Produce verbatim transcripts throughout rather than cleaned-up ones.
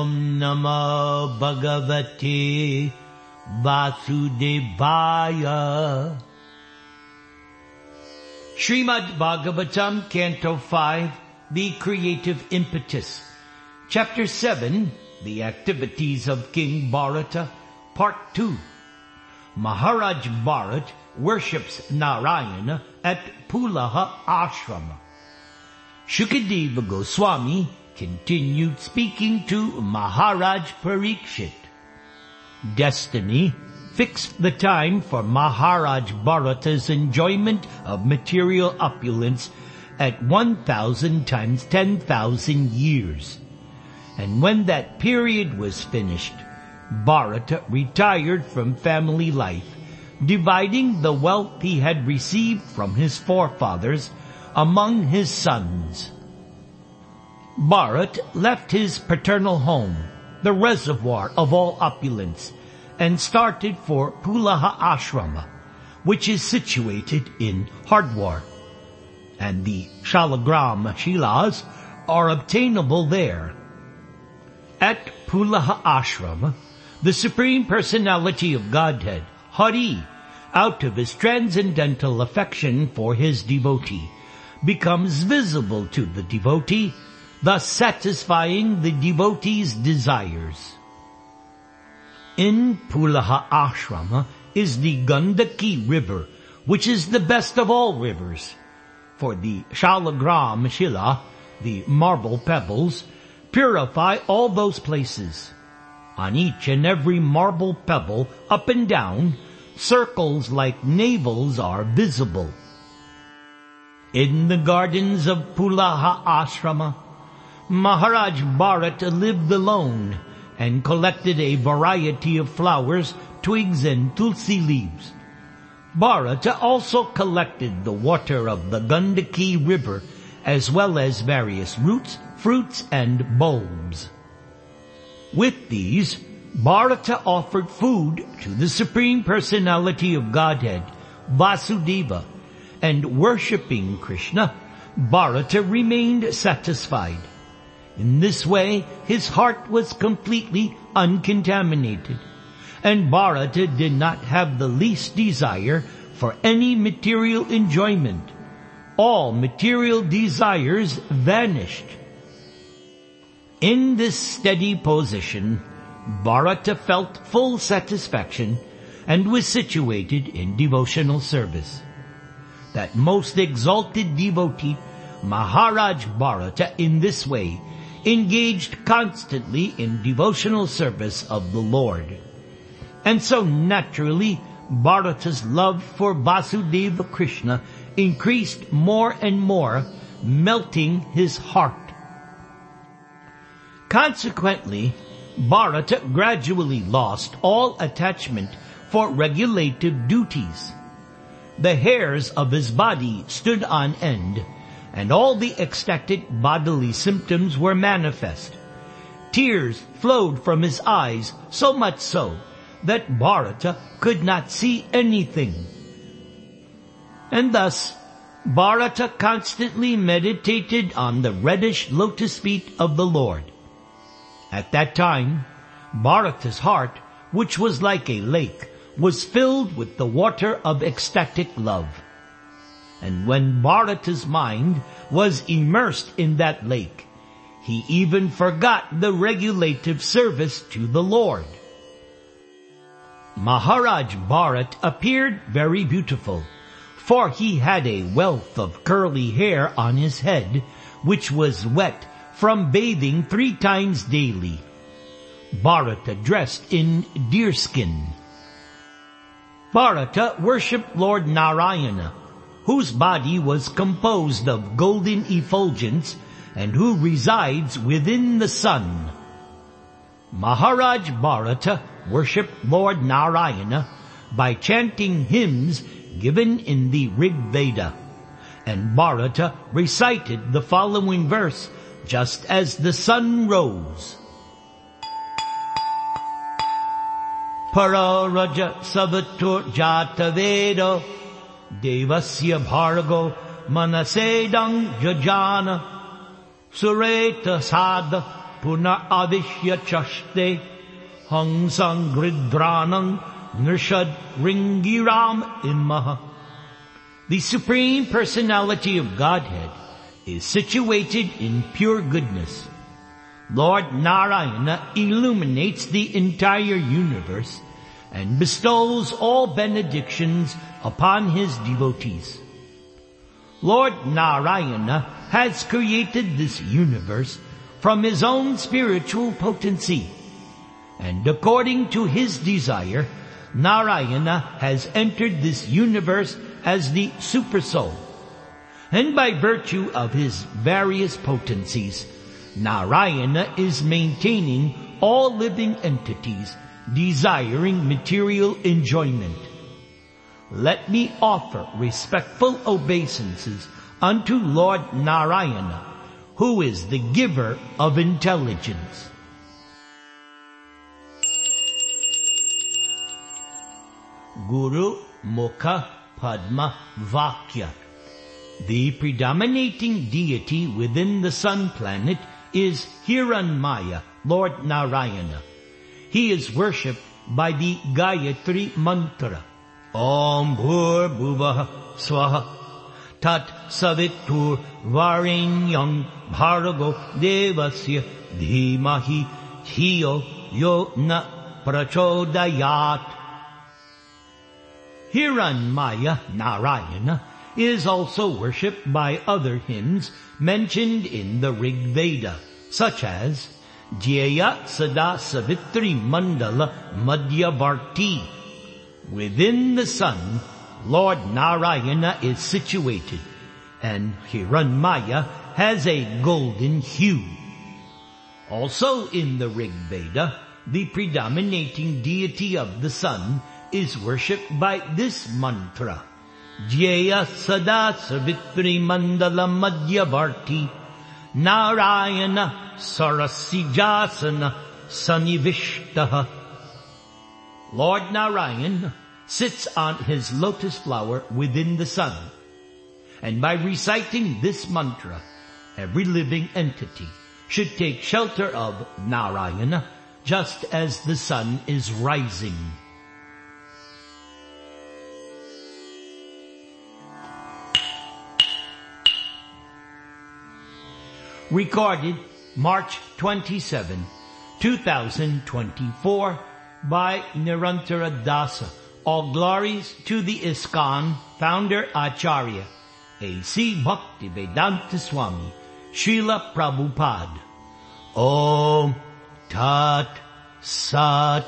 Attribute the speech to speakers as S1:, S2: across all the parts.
S1: Om Namo Bhagavate Vasudevaya. Srimad Bhagavatam, Canto five, The Creative Impetus. Chapter seven, The Activities of King Bharata, Part two. Maharaj Bharat worships Narayana at Pulaha Ashrama. Shukadeva Goswami continued speaking to Maharaj Parikshit. Destiny fixed the time for Maharaj Bharata's enjoyment of material opulence at one thousand times ten thousand years. And when that period was finished, Bharata retired from family life, dividing the wealth he had received from his forefathers among his sons. Bharat left his paternal home, the reservoir of all opulence, and started for Pulaha Ashrama, which is situated in Hardwar. And the Shalagram Shilas are obtainable there. At Pulaha Ashrama, the Supreme Personality of Godhead, Hari, out of his transcendental affection for his devotee, becomes visible to the devotee, thus satisfying the devotee's desires. In Pulaha Ashrama is the Gandaki river, which is the best of all rivers. For the Shalagram Shila, the marble pebbles, purify all those places. On each and every marble pebble, up and down, circles like navels are visible. In the gardens of Pulaha Ashrama, Maharaj Bharata lived alone and collected a variety of flowers, twigs, and tulsi leaves. Bharata also collected the water of the Gandaki river, as well as various roots, fruits, and bulbs. With these, Bharata offered food to the Supreme Personality of Godhead, Vasudeva, and worshipping Krishna, Bharata remained satisfied. In this way, his heart was completely uncontaminated, and Bharata did not have the least desire for any material enjoyment. All material desires vanished. In this steady position, Bharata felt full satisfaction and was situated in devotional service. That most exalted devotee, Maharaj Bharata, in this way, engaged constantly in devotional service of the Lord. And so naturally, Bharata's love for Vasudeva Krishna increased more and more, melting his heart. Consequently, Bharata gradually lost all attachment for regulative duties. The hairs of his body stood on end, and all the ecstatic bodily symptoms were manifest. Tears flowed from his eyes, so much so that Bharata could not see anything. And thus, Bharata constantly meditated on the reddish lotus feet of the Lord. At that time, Bharata's heart, which was like a lake, was filled with the water of ecstatic love. And when Bharata's mind was immersed in that lake, he even forgot the regulative service to the Lord. Maharaj Bharat appeared very beautiful, for he had a wealth of curly hair on his head, which was wet from bathing three times daily. Bharata dressed in deerskin. Bharata worshipped Lord Narayana, whose body was composed of golden effulgence and who resides within the sun. Maharaj Bharata worshipped Lord Narayana by chanting hymns given in the Rig Veda, and Bharata recited the following verse just as the sun rose. Para Raja Savatur Jata Veda Devasya Bhargo Manasedang Jajana Sureta Sada punar adishya chaste hung sangridranang nirshad ringiram imaha. The Supreme Personality of Godhead is situated in pure goodness. Lord Narayana illuminates the entire universe and bestows all benedictions upon his devotees. Lord Narayana has created this universe from his own spiritual potency, and according to his desire, Narayana has entered this universe as the Supersoul. And by virtue of his various potencies, Narayana is maintaining all living entities desiring material enjoyment. Let me offer respectful obeisances unto Lord Narayana, who is the giver of intelligence. Guru Mukha Padma Vakya. The predominating deity within the sun planet is Hiranmaya, Lord Narayana. He is worshipped by the Gayatri mantra. Om Bhur Bhuvah Swaha Tat Savitur Varenyam Bhargo Devasya Dhimahi Dhiyo Yo Na Prachodayat. Hiranmaya Narayana is also worshipped by other hymns mentioned in the Rig Veda, such as Jaya Sada Savitri Mandala Madhyavarti. Within the sun, Lord Narayana is situated, and Hiranmaya has a golden hue. Also in the Rig Veda, the predominating deity of the sun is worshipped by this mantra. Jaya Sada Savitri Mandala Madhyavarti Narayana Sarasijasana Sanivishtaha. Lord Narayan sits on his lotus flower within the sun. And by reciting this mantra, every living entity should take shelter of Narayana just as the sun is rising. Recorded March twenty-seventh, two thousand twenty-four by Nirantara Dasa. All glories to the ISKCON founder Acharya A C Bhaktivedanta Swami Srila Prabhupada. Om Tat Sat.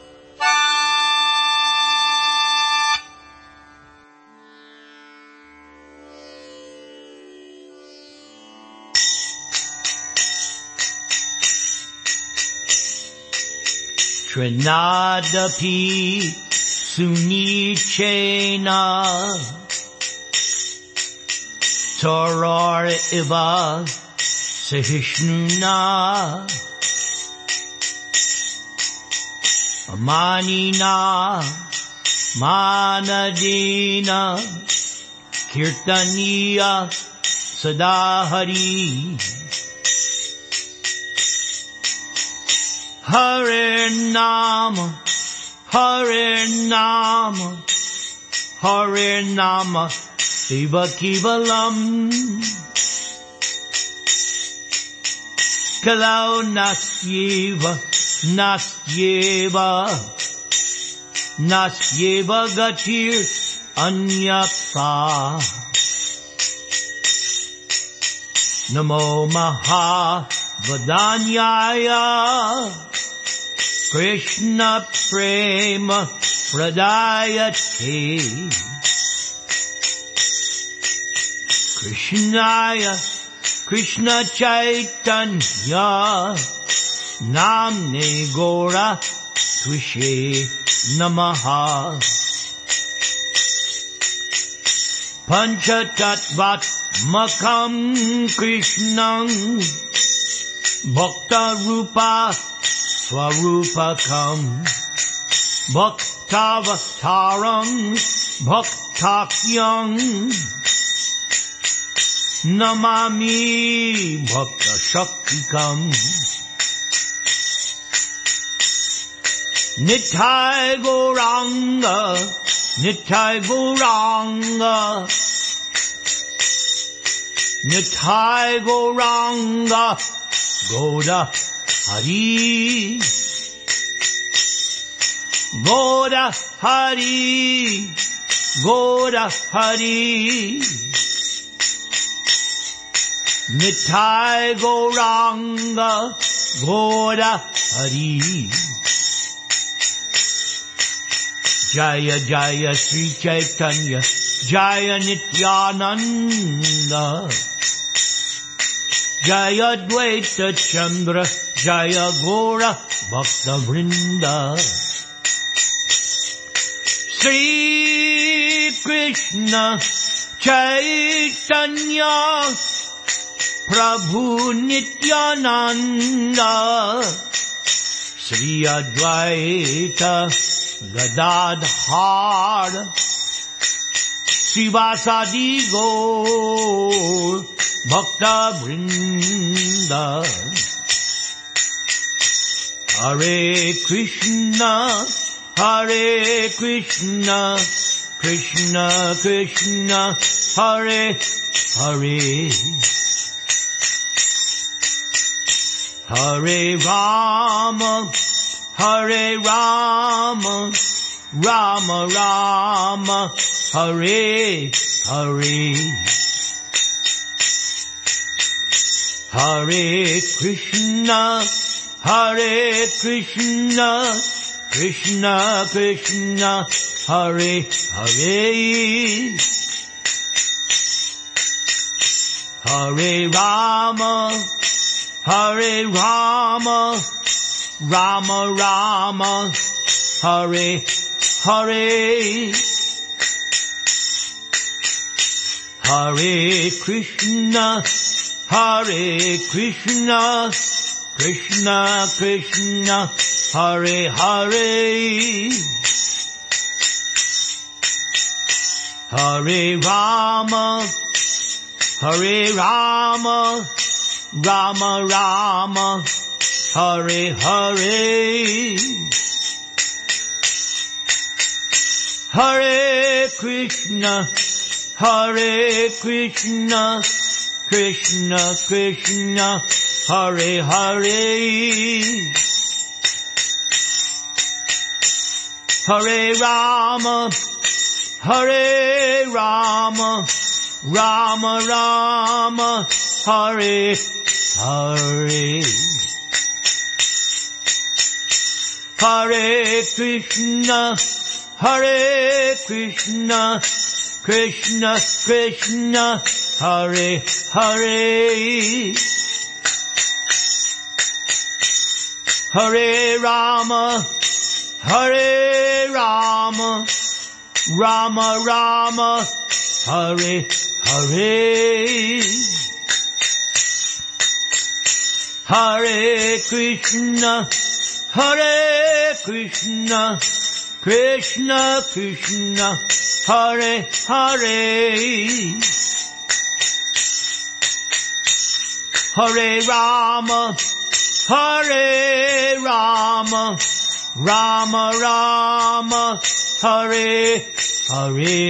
S1: Trinadapi Sunichena Tarar Iva Sahishnuna Amanina Manadina Kirtaniya Sadahari Hare Nama, Hare Nama, Hare Nama, Eva Kivalam. Kalau Nasyeva, Nasyeva, Nasyeva Gatir Anyata. Namo Maha Vadanyaya Krishna Prema Pradayate. Krishnaya Krishna Chaitanya Namne Gora Tvishe Namaha. Panchatattvat Makam Krishnam Bhakta Rupa Swarupakam Bhaktavataram Bhaktakyam Namami Bhakta Shaktikam. Nitai Gauranga, Nitai Gauranga, Nitai Gauranga, Goda Hari, Goda Hari, Goda Hari, Nitai Gauranga, Goda Hari. Jaya Jaya Sri Chaitanya, Jaya Nityananda, Jaya Dvaita Chandra, Jaya Gora Bhakta Vrinda. Sri Krishna Chaitanya, Prabhu Nityananda, Sri Advaita Gadadhar, Srivasadi Gaur Bhakta Vrinda. Hare Krishna, Hare Krishna, Krishna Krishna, Hare Hare, Hare Rama, Hare Rama, Rama Rama, Hare Hare, Hare Krishna, Hare Krishna, Krishna Krishna, Hare Hare, Hare Rama, Hare Rama, Rama Rama, Hare Hare, Hare Krishna, Hare Krishna, Krishna Krishna, Hare Hare, Hare Rama, Hare Rama, Rama Rama, Hare Hare, Hare Krishna, Hare Krishna, Krishna Krishna, Hare Hare, Hare Rama, Hare Rama, Rama Rama, Hare Hare, Hare Krishna, Hare Krishna, Krishna Krishna, Hare Hare, Hare Rama, Hare Rama, Rama Rama, Hare Hare, Hare Krishna, Hare Krishna, Krishna Krishna, Hare Hare, Hare Rama, Hare Rama, Rama Rama, Hare Hare,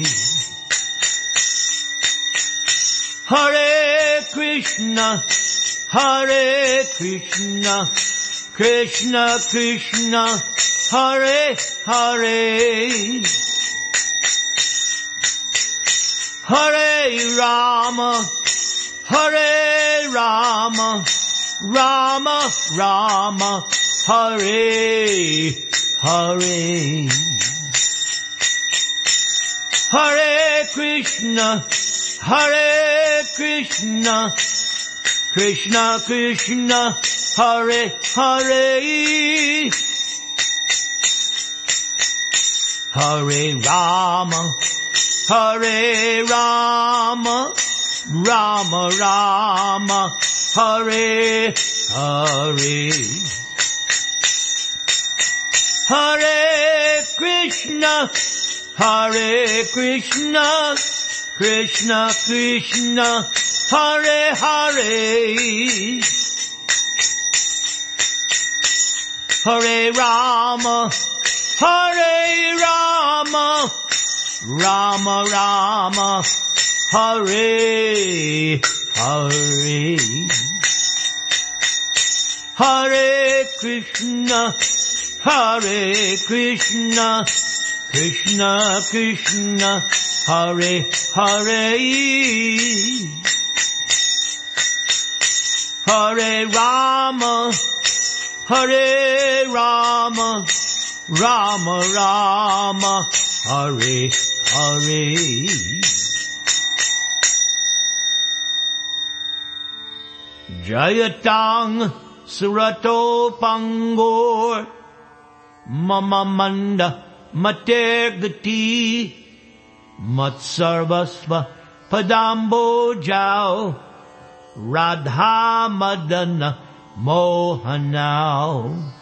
S1: Hare Krishna, Hare Krishna, Krishna Krishna, Hare Hare, Hare Rama, Hare Rama, Rama Rama, Hare Hare, Hare Krishna, Hare Krishna, Krishna Krishna, Hare Hare, Hare Rama, Hare Rama, Rama Rama, Hare Hare, Hare Krishna, Hare Krishna, Krishna Krishna, Hare Hare, Hare Rama, Hare Rama, Rama Rama, Hare Hare. Hare Krishna, Hare Krishna, Krishna Krishna, Hare Hare. Hare Rama, Hare Rama, Rama Rama, Hare Hare. Jayatang Surato Pangor Mama Manda Matergati Matsarvasva Padambo Jao Radha Madana Mohanao.